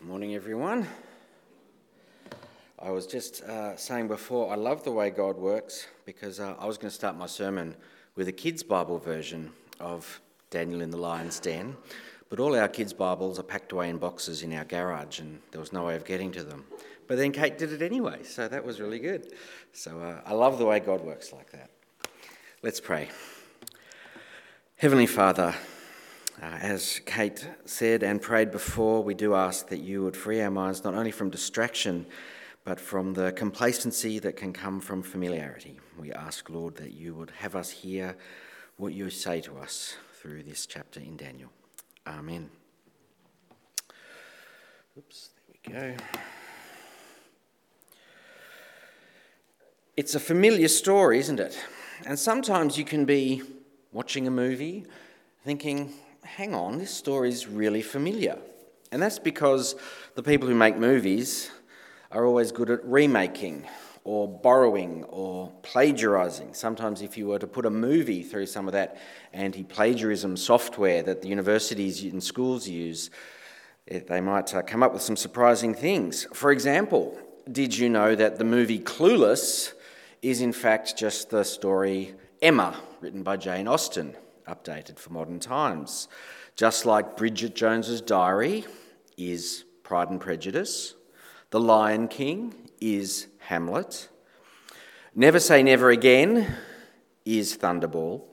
Morning, everyone. I was just saying before, I love the way God works because I was going to start my sermon with a kids' Bible version of Daniel in the Lion's Den, but all our kids' Bibles are packed away in boxes in our garage and there was no way of getting to them. But then Kate did it anyway, so that was really good. So I love the way God works like that. Let's pray. Heavenly Father, as Kate said and prayed before, we do ask that you would free our minds not only from distraction, but from the complacency that can come from familiarity. We ask, Lord, that you would have us hear what you say to us through this chapter in Daniel. Amen. Oops, there we go. It's a familiar story, isn't it? And sometimes you can be watching a movie thinking, hang on, this story's really familiar. And that's because the people who make movies are always good at remaking or borrowing or plagiarising. Sometimes if you were to put a movie through some of that anti-plagiarism software that the universities and schools use, they might come up with some surprising things. For example, did you know that the movie Clueless is in fact just the story Emma, written by Jane Austen, updated for modern times? Just like Bridget Jones's Diary is Pride and Prejudice, The Lion King is Hamlet, Never Say Never Again is Thunderball,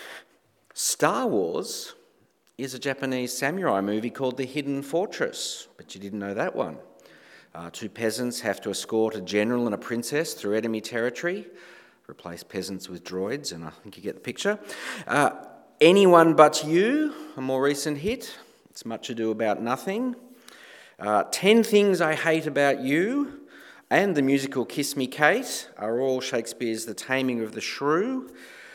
Star Wars is a Japanese samurai movie called The Hidden Fortress, but you didn't know that one. Two peasants have to escort a general and a princess through enemy territory, replace peasants with droids, and I think you get the picture. Anyone But You, a more recent hit. It's Much Ado About Nothing. 10 Things I Hate About You and the musical Kiss Me Kate are all Shakespeare's The Taming of the Shrew.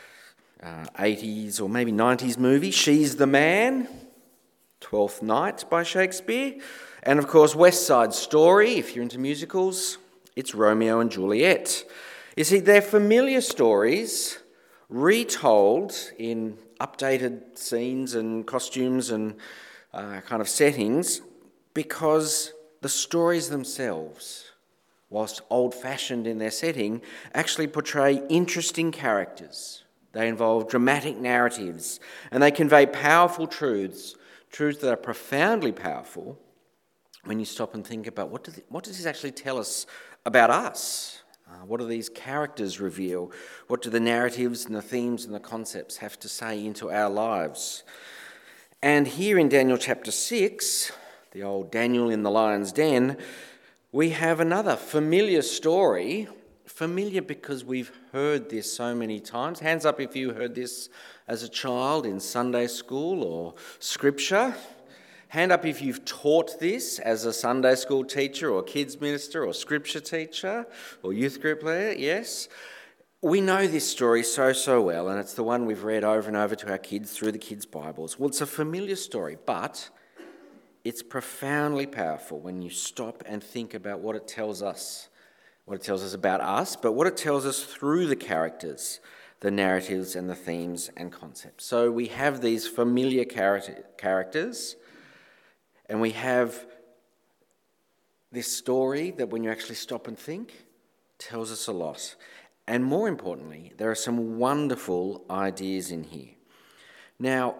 80s or maybe 90s movie, She's the Man, Twelfth Night by Shakespeare. And of course, West Side Story, if you're into musicals, it's Romeo and Juliet. You see, they're familiar stories retold in updated scenes and costumes and kind of settings because the stories themselves, whilst old-fashioned in their setting, actually portray interesting characters. They involve dramatic narratives and they convey powerful truths that are profoundly powerful when you stop and think about what does this actually tell us about us? What do these characters reveal? What do the narratives and the themes and the concepts have to say into our lives? And here in Daniel chapter 6, the old Daniel in the Lion's Den, we have another familiar story. Familiar because we've heard this so many times. Hands up if you heard this as a child in Sunday school or scripture. Hand up if you've taught this as a Sunday school teacher or kids minister or scripture teacher or youth group leader. Yes. We know this story so well, and it's the one we've read over and over to our kids through the kids' Bibles. Well, it's a familiar story, but it's profoundly powerful when you stop and think about what it tells us about us, but what it tells us through the characters, the narratives and the themes and concepts. So we have these familiar characters, and we have this story that when you actually stop and think, tells us a lot. And more importantly, there are some wonderful ideas in here. Now,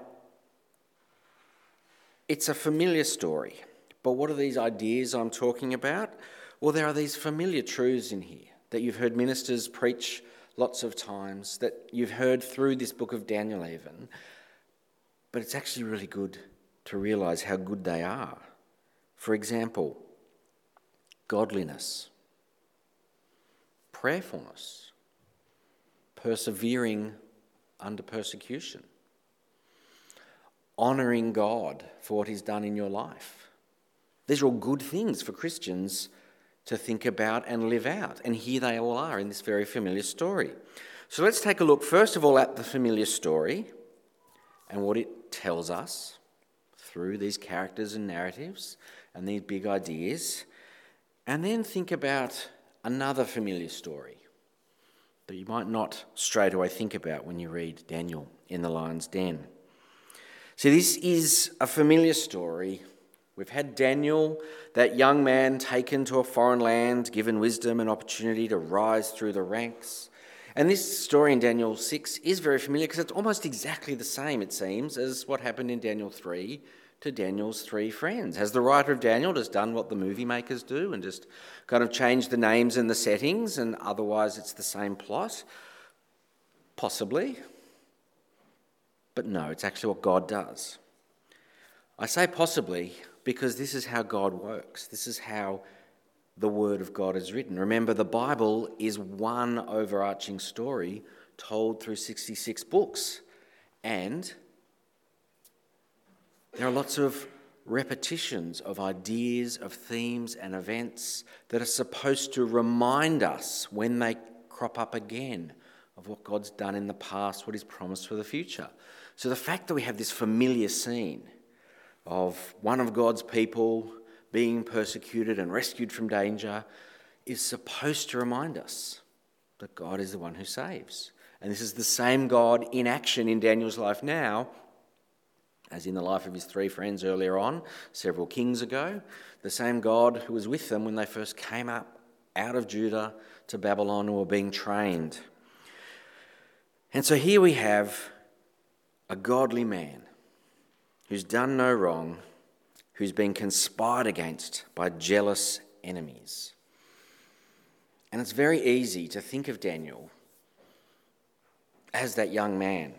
it's a familiar story, but what are these ideas I'm talking about? Well, there are these familiar truths in here that you've heard ministers preach lots of times, that you've heard through this book of Daniel even, but it's actually really good to realise how good they are. For example, godliness, prayerfulness, persevering under persecution, honouring God for what he's done in your life. These are all good things for Christians to think about and live out. And here they all are in this very familiar story. So let's take a look first of all at the familiar story and what it tells us through these characters and narratives and these big ideas. And then think about another familiar story that you might not straight away think about when you read Daniel in the Lion's Den. See, this is a familiar story We've had Daniel, that young man taken to a foreign land, given wisdom and opportunity to rise through the ranks. And this story in Daniel 6 is very familiar because it's almost exactly the same, it seems, as what happened in Daniel 3 to Daniel's three friends. Has the writer of Daniel just done what the movie makers do and just kind of changed the names and the settings, and otherwise it's the same plot? Possibly. But no, it's actually what God does. I say possibly because this is how God works. This is how the Word of God is written. Remember, the Bible is one overarching story told through 66 books. And there are lots of repetitions of ideas, of themes and events that are supposed to remind us when they crop up again of what God's done in the past, what He's promised for the future. So the fact that we have this familiar scene of one of God's people being persecuted and rescued from danger is supposed to remind us that God is the one who saves. And this is the same God in action in Daniel's life now as in the life of his three friends earlier on, several kings ago. The same God who was with them when they first came up out of Judah to Babylon and were being trained. And so here we have a godly man who's done no wrong, who's been conspired against by jealous enemies. And it's very easy to think of Daniel as that young man,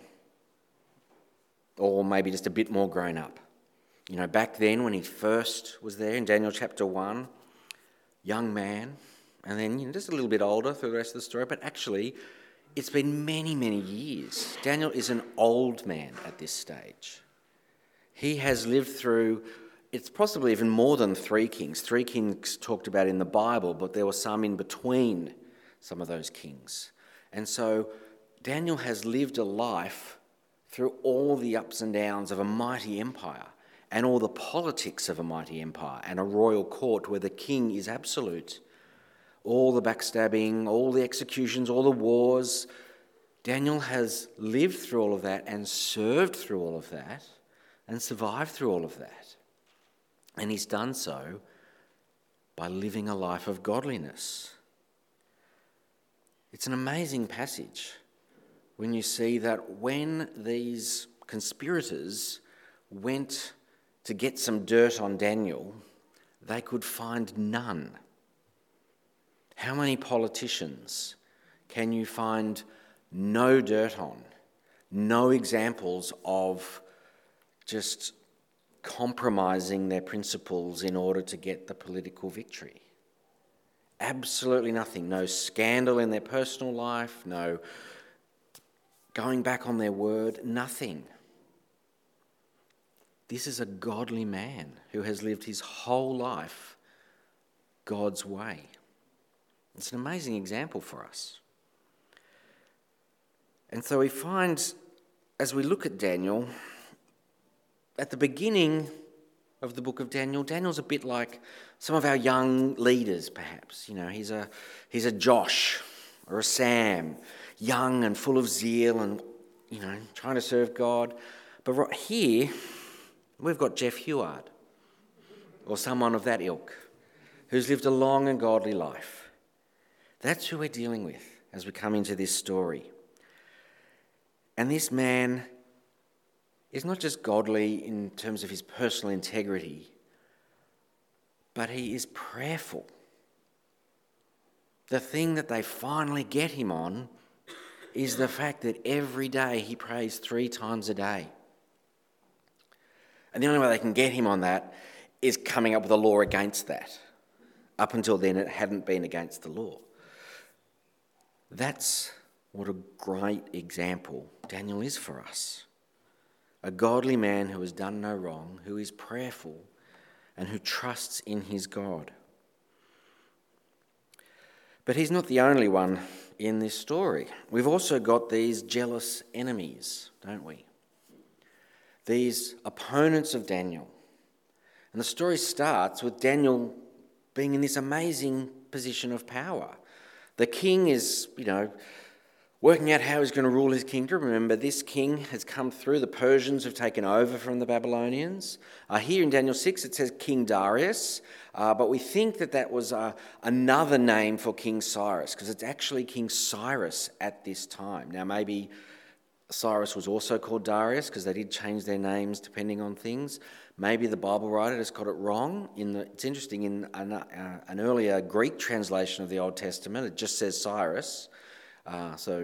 or maybe just a bit more grown up. You know, back then when he first was there in Daniel chapter 1, young man, and then just a little bit older through the rest of the story, but actually it's been many, many years. Daniel is an old man at this stage. He has lived through, it's possibly even more than three kings talked about in the Bible, but there were some in between some of those kings. And so Daniel has lived a life through all the ups and downs of a mighty empire and all the politics of a mighty empire and a royal court where the king is absolute. All the backstabbing, all the executions, all the wars. Daniel has lived through all of that and served through all of that and survived through all of that. And he's done so by living a life of godliness. It's an amazing passage when you see that when these conspirators went to get some dirt on Daniel, they could find none. How many politicians can you find no dirt on? No examples of just compromising their principles in order to get the political victory? Absolutely nothing. No scandal in their personal life, no going back on their word, nothing. This is a godly man who has lived his whole life God's way. It's an amazing example for us. And so we find, as we look at Daniel, at the beginning of the book of Daniel, Daniel's a bit like some of our young leaders, perhaps. You know, he's a Josh or a Sam, young and full of zeal and, trying to serve God. But right here, we've got Jeff Huard, or someone of that ilk, who's lived a long and godly life. That's who we're dealing with as we come into this story. And this man is not just godly in terms of his personal integrity, but he is prayerful. The thing that they finally get him on is the fact that every day he prays 3 times a day. And the only way they can get him on that is coming up with a law against that. Up until then, it hadn't been against the law. That's what a great example Daniel is for us. A godly man who has done no wrong, who is prayerful, and who trusts in his God. But he's not the only one in this story. We've also got these jealous enemies, don't we? These opponents of Daniel. And the story starts with Daniel being in this amazing position of power. The king is, working out how he's going to rule his kingdom. Remember, this king has come through. The Persians have taken over from the Babylonians. Here in Daniel 6 it says King Darius, but we think that was another name for King Cyrus, because it's actually King Cyrus at this time. Now maybe Cyrus was also called Darius, because they did change their names depending on things. Maybe the Bible writer just got it wrong. It's interesting, in an earlier Greek translation of the Old Testament, it just says Cyrus. So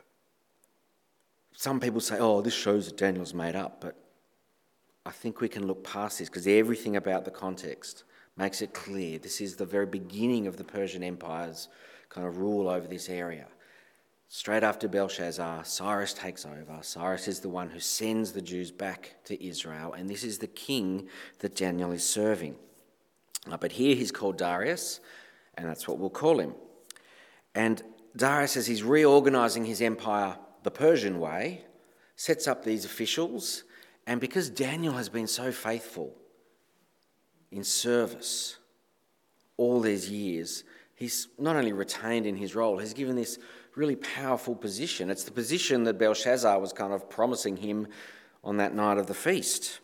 some people say, oh, this shows that Daniel's made up, but I think we can look past this, because everything about the context makes it clear. This is the very beginning of the Persian Empire's kind of rule over this area. Straight after Belshazzar, Cyrus takes over. Cyrus is the one who sends the Jews back to Israel, and this is the king that Daniel is serving. But here he's called Darius, and that's what we'll call him. And Darius, as he's reorganising his empire the Persian way, sets up these officials, and because Daniel has been so faithful in service all these years, he's not only retained in his role, he's given this really powerful position. It's the position that Belshazzar was kind of promising him on that night of the feast.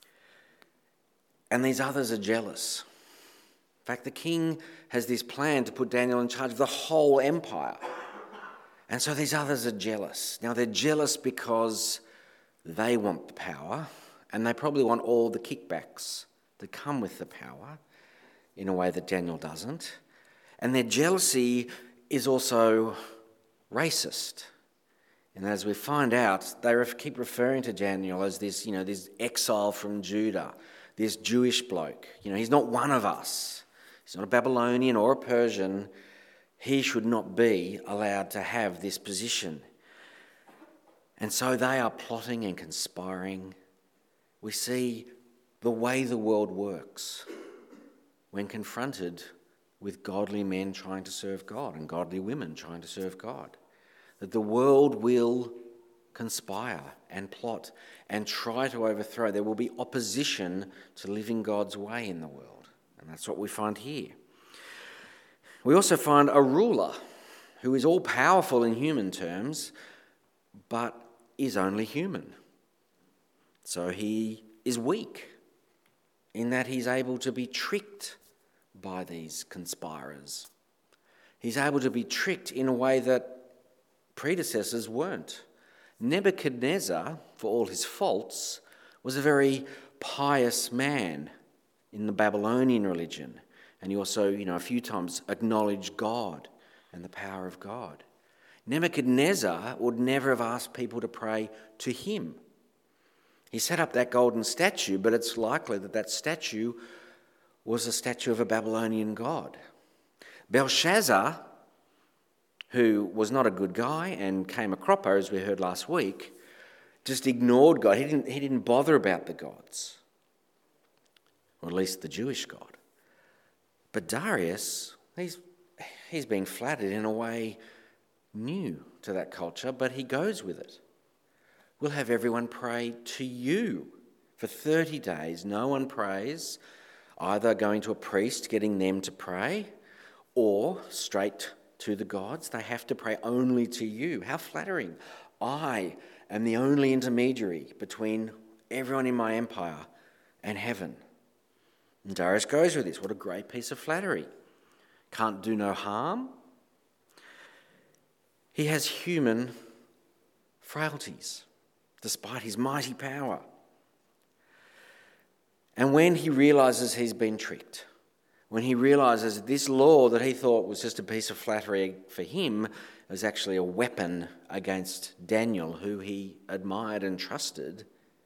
And these others are jealous. In fact, the king has this plan to put Daniel in charge of the whole empire. And so these others are jealous. Now, they're jealous because they want the power, and they probably want all the kickbacks that come with the power in a way that Daniel doesn't. And their jealousy is also racist. And as we find out, they keep referring to Daniel as this exile from Judah, this Jewish bloke. He's not one of us. He's not a Babylonian or a Persian. He should not be allowed to have this position. And so they are plotting and conspiring. We see the way the world works when confronted with godly men trying to serve God and godly women trying to serve God. That the world will conspire and plot and try to overthrow. There will be opposition to living God's way in the world. And that's what we find here. We also find a ruler who is all powerful in human terms, but is only human. So he is weak in that he's able to be tricked by these conspirers. He's able to be tricked in a way that predecessors weren't. Nebuchadnezzar, for all his faults, was a very pious man in the Babylonian religion. And he also, a few times acknowledged God and the power of God. Nebuchadnezzar would never have asked people to pray to him. He set up that golden statue, but it's likely that statue was a statue of a Babylonian god. Belshazzar, who was not a good guy and came a cropper, as we heard last week, just ignored God. He didn't bother about the gods, or at least the Jewish God. But Darius, he's being flattered in a way new to that culture, but he goes with it. We'll have everyone pray to you. For 30 days, no one prays, either going to a priest, getting them to pray, or straight to the gods. They have to pray only to you. How flattering. I am the only intermediary between everyone in my empire and heaven. And Darius goes with this. What a great piece of flattery. Can't do no harm. He has human frailties, despite his mighty power. And when he realises he's been tricked, when he realises that this law that he thought was just a piece of flattery for him was actually a weapon against Daniel, who he admired and trusted,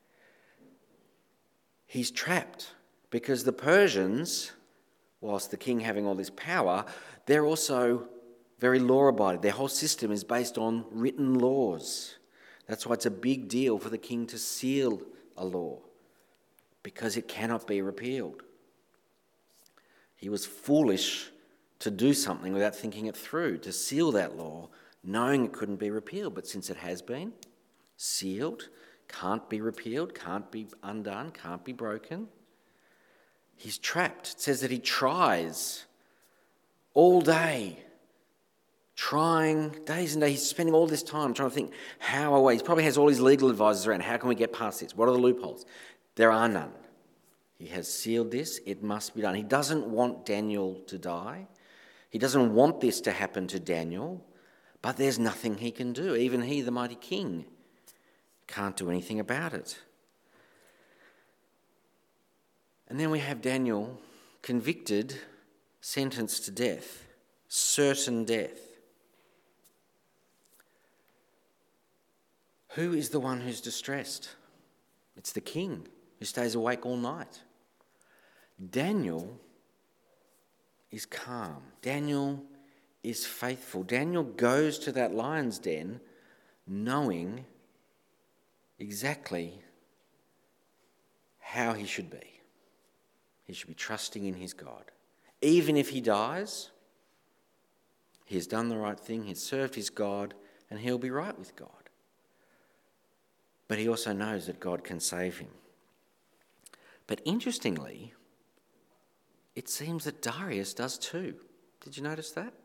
he's trapped. Because the Persians, whilst the king having all this power, they're also very law-abiding. Their whole system is based on written laws. That's why it's a big deal for the king to seal a law, because it cannot be repealed. He was foolish to do something without thinking it through, to seal that law, knowing it couldn't be repealed. But since it has been sealed, can't be repealed, can't be undone, can't be broken, he's trapped. It says that he tries all day trying days and days. He's spending all this time trying to think how away. He probably has all his legal advisors around. How can we get past this? What are the loopholes? There are none. He has sealed this. It must be done. He doesn't want Daniel to die. He doesn't want this to happen to Daniel, but there's nothing he can do. Even he, the mighty king, can't do anything about it. And then we have Daniel convicted, sentenced to death, certain death. Who is the one who's distressed? It's the king who stays awake all night. Daniel is calm. Daniel is faithful. Daniel goes to that lion's den knowing exactly how he should be. He should be trusting in his God. Even if he dies, he has done the right thing, he's served his God, and he'll be right with God. But he also knows that God can save him. But interestingly, it seems that Darius does too. Did you notice that?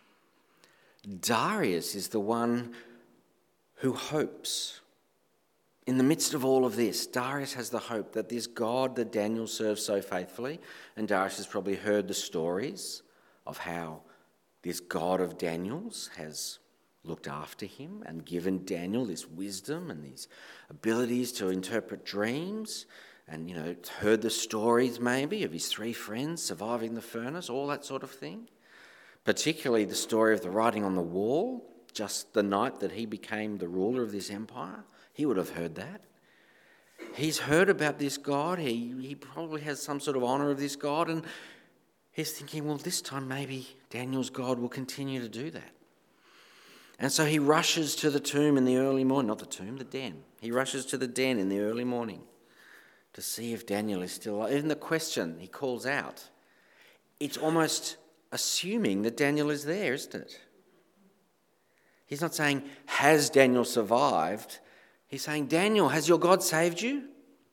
Darius is the one who hopes. In the midst of all of this, Darius has the hope that this God that Daniel serves so faithfully, and Darius has probably heard the stories of how this God of Daniel's has looked after him and given Daniel this wisdom and these abilities to interpret dreams, and, heard the stories maybe of his 3 friends surviving the furnace, all that sort of thing. Particularly the story of the writing on the wall, just the night that he became the ruler of this empire. He would have heard that. He's heard about this God. He probably has some sort of honour of this God, and he's thinking, well, this time maybe Daniel's God will continue to do that. And so he rushes to the tomb in the early morning. Not the tomb, the den. He rushes to the den in the early morning to see if Daniel is still alive. Even the question he calls out, it's almost assuming that Daniel is there, isn't it? He's not saying, has Daniel survived? He's saying, Daniel, has your God saved you?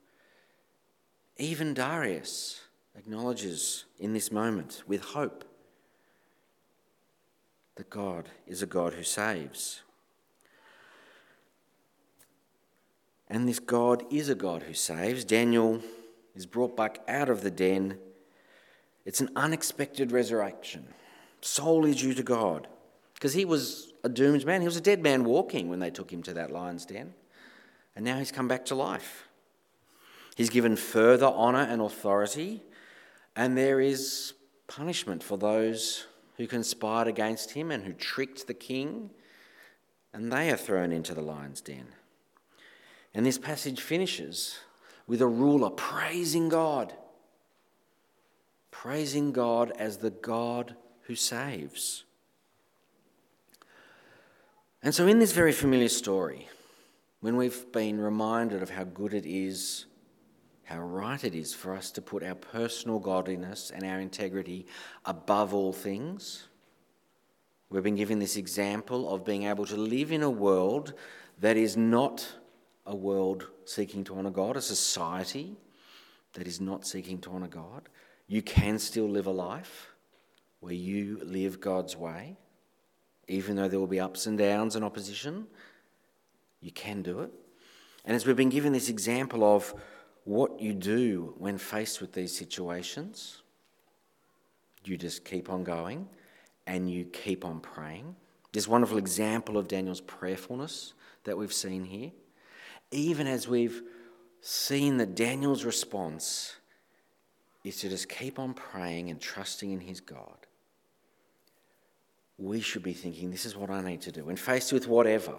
Even Darius acknowledges in this moment with hope that God is a God who saves. And this God is a God who saves. Daniel is brought back out of the den. It's an unexpected resurrection, solely due to God. Because he was a doomed man. He was a dead man walking when they took him to that lion's den. And now he's come back to life. He's given further honour and authority. And there is punishment for those who conspired against him and who tricked the king. And they are thrown into the lion's den. And this passage finishes with a ruler praising God. Praising God as the God who saves. And so in this very familiar story, when we've been reminded of how good it is, how right it is for us to put our personal godliness and our integrity above all things, we've been given this example of being able to live in a world that is not a world seeking to honour God, a society that is not seeking to honour God. You can still live a life where you live God's way, even though there will be ups and downs and opposition. You can do it. And as we've been given this example of what you do when faced with these situations, you just keep on going and you keep on praying. This wonderful example of Daniel's prayerfulness that we've seen here. Even as we've seen that Daniel's response is to just keep on praying and trusting in his God, we should be thinking, this is what I need to do. When faced with whatever,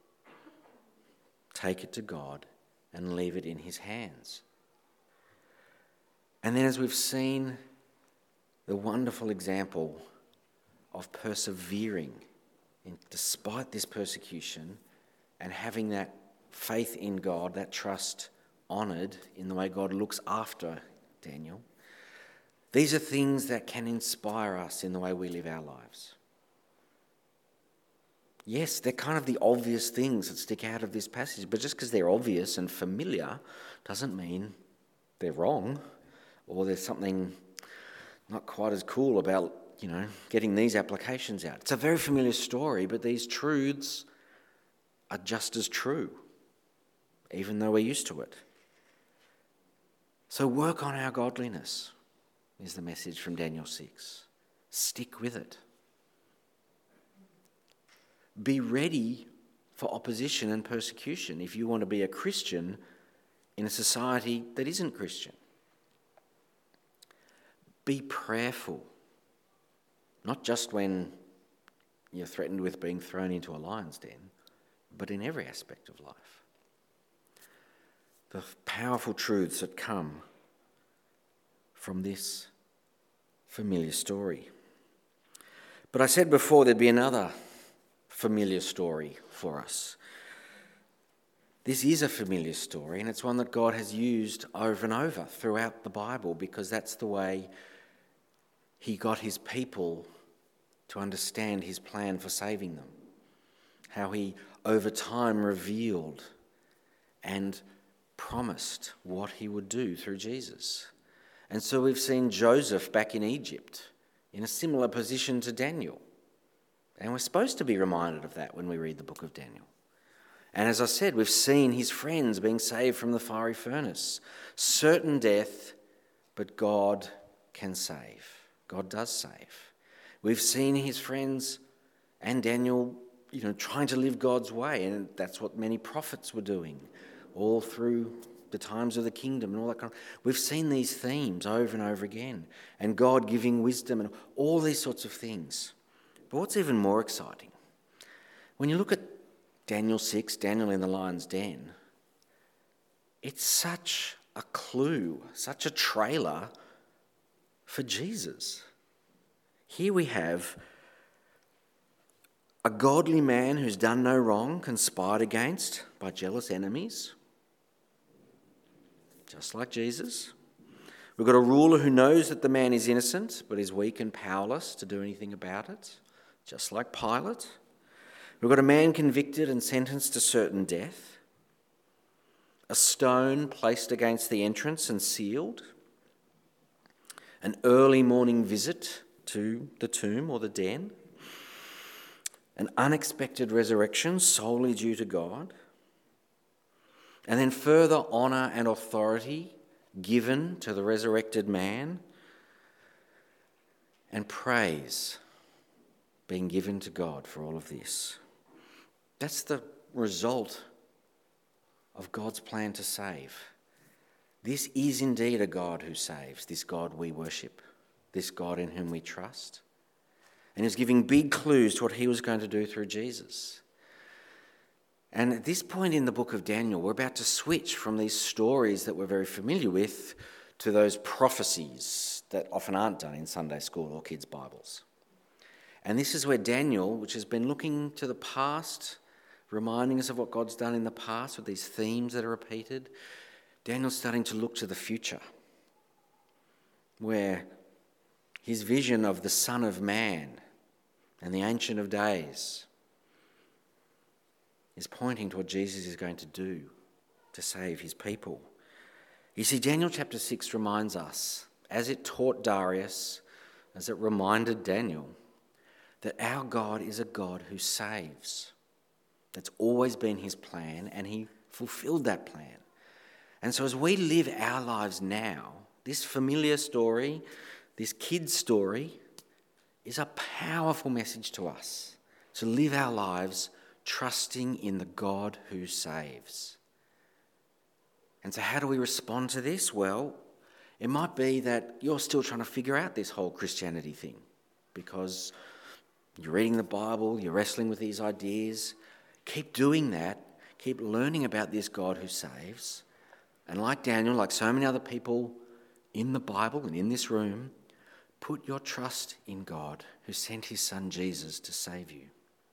take it to God and leave it in his hands. And then as we've seen the wonderful example of persevering despite this persecution and having that faith in God, that trust honoured in the way God looks after Daniel, these are things that can inspire us in the way we live our lives. Yes, they're kind of the obvious things that stick out of this passage, but just because they're obvious and familiar doesn't mean they're wrong or there's something not quite as cool about getting these applications out. It's a very familiar story, but these truths are just as true, even though we're used to it. So work on our godliness, is the message from Daniel 6. Stick with it. Be ready for opposition and persecution if you want to be a Christian in a society that isn't Christian. Be prayerful, not just when you're threatened with being thrown into a lion's den, but in every aspect of life. The powerful truths that come from this familiar story. But I said before there'd be another familiar story for us. This is a familiar story, and it's one that God has used over and over throughout the Bible, because that's the way he got his people to understand his plan for saving them. How he, over time, revealed and promised what he would do through Jesus. And so we've seen Joseph back in Egypt in a similar position to Daniel. And we're supposed to be reminded of that when we read the book of Daniel. And as I said, we've seen his friends being saved from the fiery furnace. Certain death, but God can save. God does save. We've seen his friends and Daniel, trying to live God's way. And that's what many prophets were doing all through the times of the kingdom and all that kind of. We've seen these themes over and over again. And God giving wisdom and all these sorts of things. But what's even more exciting, when you look at Daniel 6, Daniel in the lion's den, it's such a clue, such a trailer for Jesus. Here we have a godly man who's done no wrong, conspired against by jealous enemies, just like Jesus. We've got a ruler who knows that the man is innocent, but is weak and powerless to do anything about it, just like Pilate. We've got a man convicted and sentenced to certain death, a stone placed against the entrance and sealed, an early morning visit to the tomb or the den, an unexpected resurrection solely due to God, and then further honour and authority given to the resurrected man, and praise being given to God for all of this. That's the result of God's plan to save. This is indeed a God who saves, this God we worship, this God in whom we trust. And he's giving big clues to what he was going to do through Jesus. And at this point in the book of Daniel, we're about to switch from these stories that we're very familiar with to those prophecies that often aren't done in Sunday school or kids' Bibles. And this is where Daniel, which has been looking to the past, reminding us of what God's done in the past with these themes that are repeated, Daniel's starting to look to the future, where his vision of the Son of Man and the Ancient of Days is pointing to what Jesus is going to do to save his people. You see, Daniel chapter 6 reminds us, as it taught Darius, as it reminded Daniel, that our God is a God who saves. That's always been his plan, and he fulfilled that plan. And so as we live our lives now, this familiar story, this kid's story, is a powerful message to us to live our lives trusting in the God who saves. And so how do we respond to this? Well, it might be that you're still trying to figure out this whole Christianity thing because you're reading the Bible, you're wrestling with these ideas. Keep doing that. Keep learning about this God who saves. And like Daniel, like so many other people in the Bible and in this room, put your trust in God who sent his son Jesus to save you.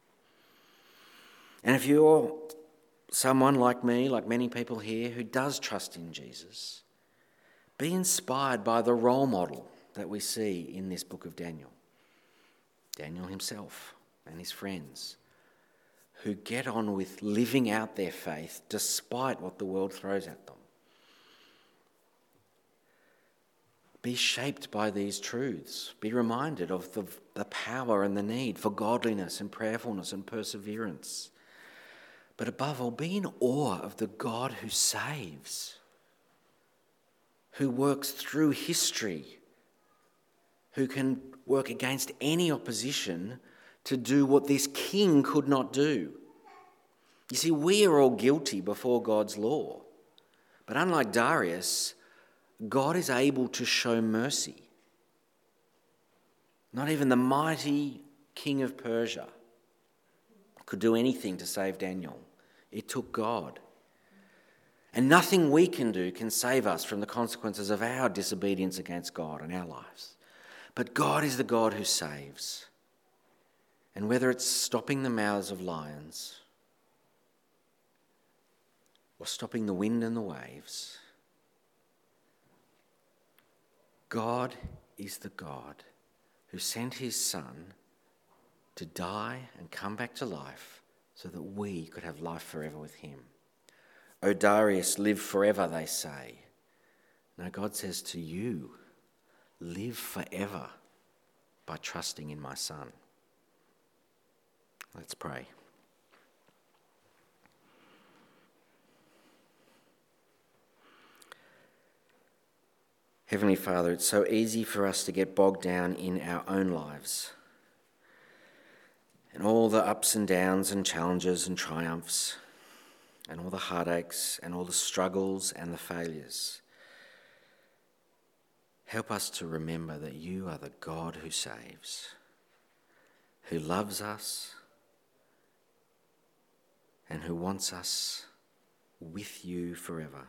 And if you're someone like me, like many people here, who does trust in Jesus, be inspired by the role model that we see in this book of Daniel. Daniel himself and his friends, who get on with living out their faith despite what the world throws at them. Be shaped by these truths. Be reminded of the power and the need for godliness and prayerfulness and perseverance. But above all, be in awe of the God who saves, who works through history, who can work against any opposition to do what this king could not do. You see, we are all guilty before God's law. But unlike Darius, God is able to show mercy. Not even the mighty king of Persia could do anything to save Daniel. It took God. And nothing we can do can save us from the consequences of our disobedience against God in our lives. But God is the God who saves. And whether it's stopping the mouths of lions or stopping the wind and the waves, God is the God who sent his Son to die and come back to life so that we could have life forever with him. O Darius, live forever, they say. No, God says to you, live forever by trusting in my Son. Let's pray. Heavenly Father, it's so easy for us to get bogged down in our own lives and all the ups and downs and challenges and triumphs and all the heartaches and all the struggles and the failures. Help us to remember that you are the God who saves, who loves us and who wants us with you forever.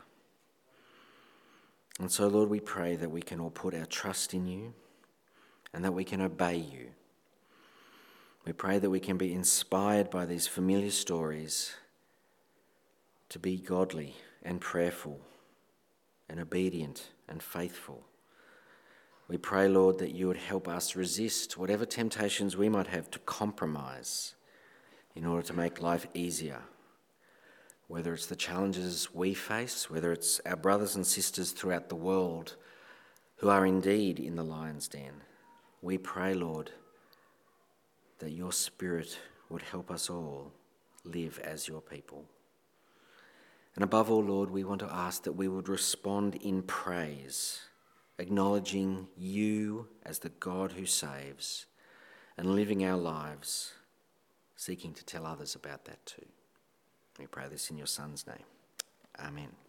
And so, Lord, we pray that we can all put our trust in you and that we can obey you. We pray that we can be inspired by these familiar stories to be godly and prayerful and obedient and faithful. We pray, Lord, that you would help us resist whatever temptations we might have to compromise in order to make life easier. Whether it's the challenges we face, whether it's our brothers and sisters throughout the world who are indeed in the lion's den, we pray, Lord, that your Spirit would help us all live as your people. And above all, Lord, we want to ask that we would respond in praise, acknowledging you as the God who saves and living our lives seeking to tell others about that too. We pray this in your Son's name. Amen.